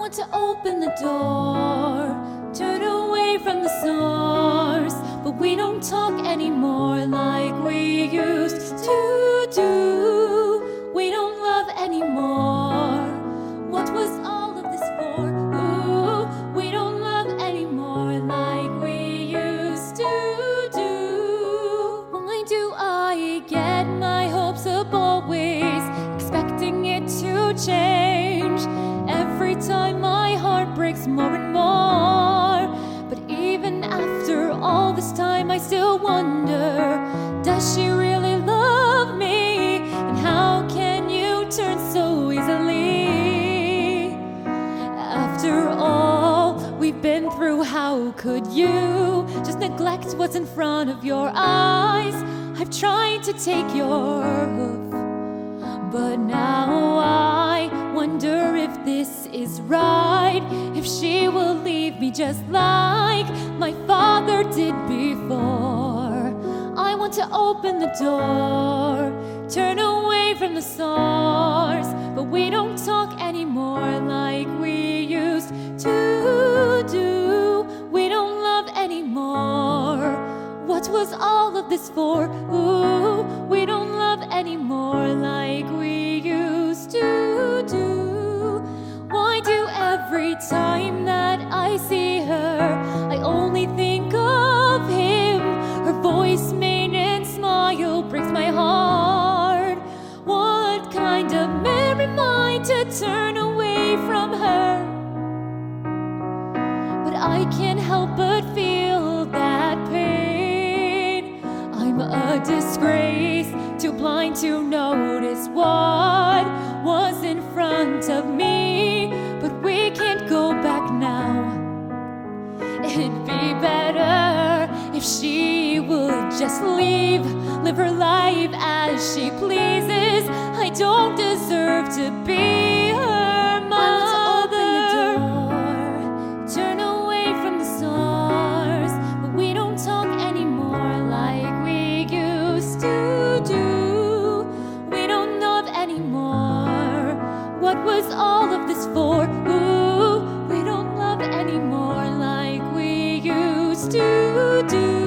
want to open the door, turn away from the source, but we don't talk anymore like we used to do. We don't love anymore. What was all of this for? Ooh, we don't love anymore like we used to do. Why do I get my hopes up always, expecting it to change? Every time my heart breaks more and more. But even after all this time I still wonder, does she really love me? And how can you turn so easily? After all we've been through, how could you just neglect what's in front of your eyes? I've tried to take your hoof, but now I wonder if this is right, if she will leave me just like my father did before. I want to open the door, turn away from the source, but we don't talk anymore like we used to do. We don't love anymore. What was all of this for? Ooh, we don't love anymore like we used to do. Why do every time that I see her, I only think of him? Her voice, mane, and smile breaks my heart. What kind of man am I to turn away from her? But I can't help but feel that pain. I'm a disgrace, too blind to notice what was in front of me. But we can't go back now. It'd be better if she would just leave, live her life as she pleases. I don't deserve to be her mother. Turn away from the source, but we don't talk anymore like we used to do. We don't love anymore. What was all of this for? Ooh, we don't love anymore like we used to do.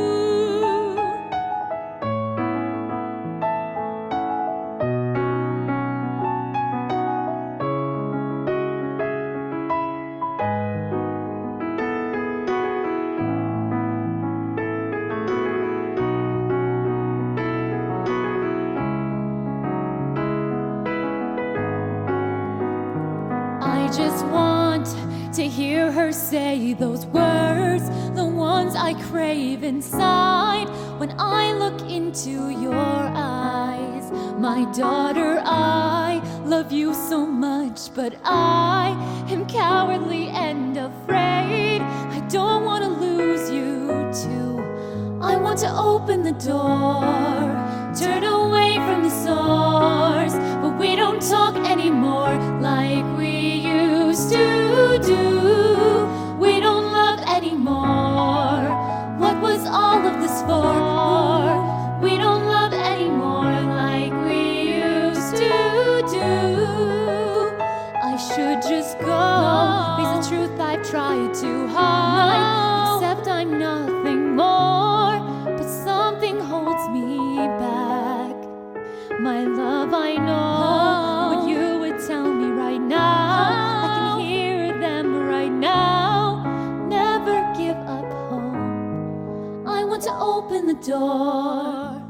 I just want to hear her say those words, the ones I crave inside. When I look into your eyes, my daughter, I love you so much, but I am cowardly and afraid. I don't want to lose you too. I want to open the door, turn away from the source, but we don't talk anymore like we used to do. We don't love anymore. What was all of this for? We don't love anymore like we used to do. I should just go, face the truth I've tried to hide, except I'm nothing more, but something holds me back. My love, I know what you would tell me right now. I can hear them right now. Never give up hope. I want to open the door,